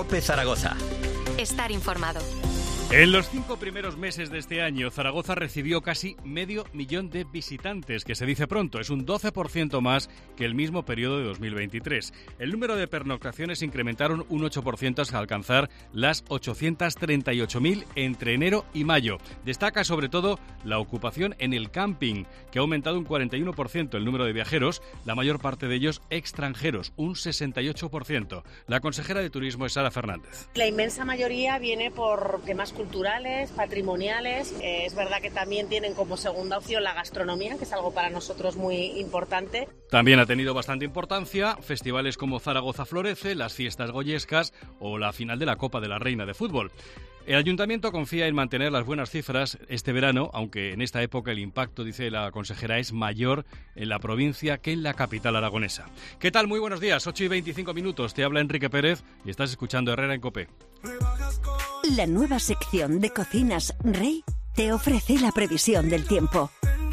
COPE Zaragoza. Estar informado. En los 5 primeros meses de este año, Zaragoza recibió casi 500.000 de visitantes, que se dice pronto, es un 12% más que el mismo periodo de 2023. El número de pernoctaciones incrementaron un 8% hasta alcanzar las 838.000 entre enero y mayo. Destaca sobre todo la ocupación en el camping, que ha aumentado un 41% el número de viajeros, la mayor parte de ellos extranjeros, un 68%. La consejera de Turismo es Sara Fernández. La inmensa mayoría viene por temas culturales, patrimoniales. Es verdad que también tienen como segunda opción la gastronomía, que es algo para nosotros muy importante. También ha tenido bastante importancia festivales como Zaragoza Florece, las fiestas goyescas o la final de la Copa de la Reina de Fútbol. El Ayuntamiento confía en mantener las buenas cifras este verano, aunque en esta época el impacto, dice la consejera, es mayor en la provincia que en la capital aragonesa. ¿Qué tal? Muy buenos días, 8:25. Te habla Enrique Pérez y estás escuchando Herrera en COPE. La nueva sección de Cocinas Rey te ofrece la previsión del tiempo.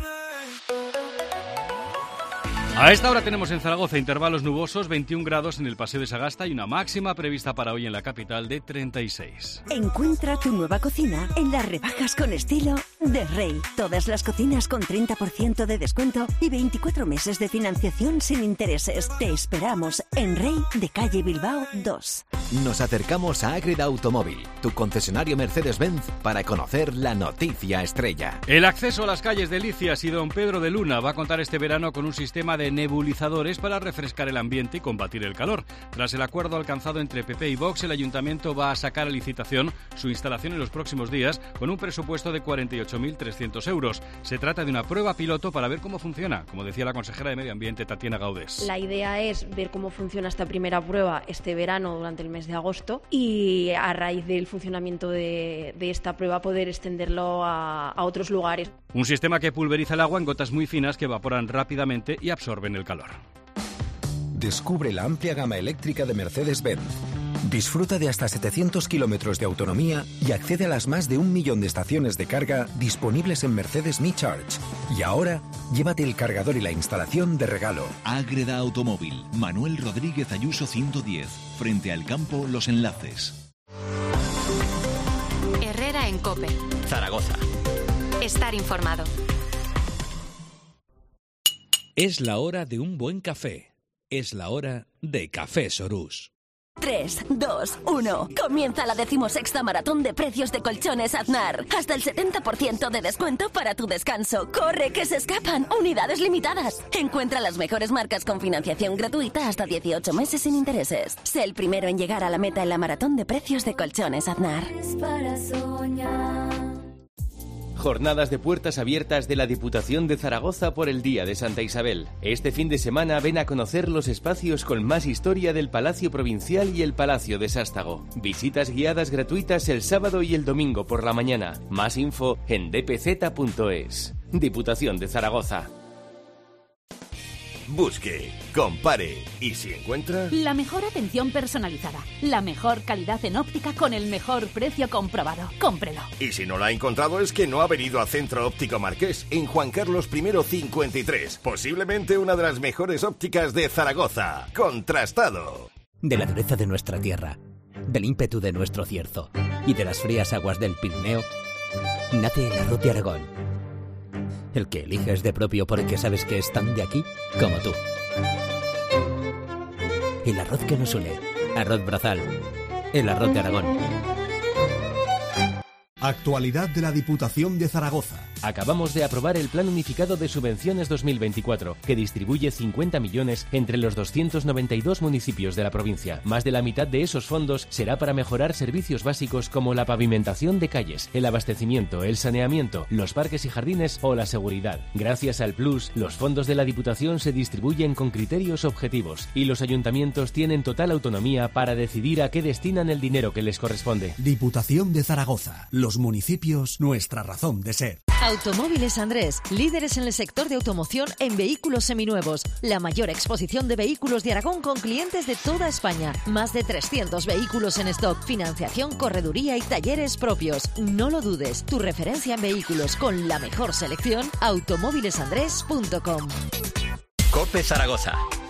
A esta hora tenemos en Zaragoza intervalos nubosos, 21 grados en el Paseo de Sagasta y una máxima prevista para hoy en la capital de 36. Encuentra tu nueva cocina en las rebajas con estilo de Rey. Todas las cocinas con 30% de descuento y 24 meses de financiación sin intereses. Te esperamos en Rey de calle Bilbao 2. Nos acercamos a Ágreda Automóvil, tu concesionario Mercedes-Benz, para conocer la noticia estrella. El acceso a las calles de Licias y Don Pedro de Luna va a contar este verano con un sistema de nebulizadores para refrescar el ambiente y combatir el calor. Tras el acuerdo alcanzado entre PP y Vox, el Ayuntamiento va a sacar a licitación su instalación en los próximos días con un presupuesto de 48.300 euros. Se trata de una prueba piloto para ver cómo funciona, como decía la consejera de Medio Ambiente, Tatiana Gaudés. La idea es ver cómo funciona esta primera prueba este verano durante el mes de agosto y a raíz del funcionamiento de esta prueba poder extenderlo a otros lugares. Un sistema que pulveriza el agua en gotas muy finas que evaporan rápidamente y absorben el calor. Descubre la amplia gama eléctrica de Mercedes-Benz. Disfruta de hasta 700 kilómetros de autonomía y accede a las más de 1 millón de estaciones de carga disponibles en Mercedes Me Charge. Y ahora, llévate el cargador y la instalación de regalo. Ágreda Automóvil, Manuel Rodríguez Ayuso 110, frente al campo Los Enlaces. Herrera en COPE. Zaragoza. Estar informado. Es la hora de un buen café. Es la hora de Café Sorús. 3, 2, 1. Comienza la 16ª maratón de precios de colchones Aznar. Hasta el 70% de descuento para tu descanso. ¡Corre, que se escapan! Unidades limitadas. Encuentra las mejores marcas con financiación gratuita hasta 18 meses sin intereses. Sé el primero en llegar a la meta en la maratón de precios de colchones Aznar. Jornadas de puertas abiertas de la Diputación de Zaragoza por el Día de Santa Isabel. Este fin de semana ven a conocer los espacios con más historia del Palacio Provincial y el Palacio de Sástago. Visitas guiadas gratuitas el sábado y el domingo por la mañana. Más info en dpz.es. Diputación de Zaragoza. Busque, compare y si encuentra... La mejor atención personalizada, la mejor calidad en óptica con el mejor precio comprobado. Cómprelo. Y si no la ha encontrado es que no ha venido a Centro Óptico Marqués, en Juan Carlos I 53. Posiblemente una de las mejores ópticas de Zaragoza. Contrastado. De la dureza de nuestra tierra, del ímpetu de nuestro cierzo y de las frías aguas del Pirineo, nace el arroz de Aragón. El que eliges de propio porque sabes que es tan de aquí como tú. El arroz que nos une. Arroz Brazal. El arroz de Aragón. Actualidad de la Diputación de Zaragoza. Acabamos de aprobar el Plan Unificado de Subvenciones 2024, que distribuye 50 millones entre los 292 municipios de la provincia. Más de la mitad de esos fondos será para mejorar servicios básicos como la pavimentación de calles, el abastecimiento, el saneamiento, los parques y jardines o la seguridad. Gracias al Plus, los fondos de la Diputación se distribuyen con criterios objetivos y los ayuntamientos tienen total autonomía para decidir a qué destinan el dinero que les corresponde. Diputación de Zaragoza. Los municipios, nuestra razón de ser. Automóviles Andrés, líderes en el sector de automoción en vehículos seminuevos. La mayor exposición de vehículos de Aragón con clientes de toda España. Más de 300 vehículos en stock, financiación, correduría y talleres propios. No lo dudes, tu referencia en vehículos con la mejor selección, automóvilesandrés.com. COPE Zaragoza.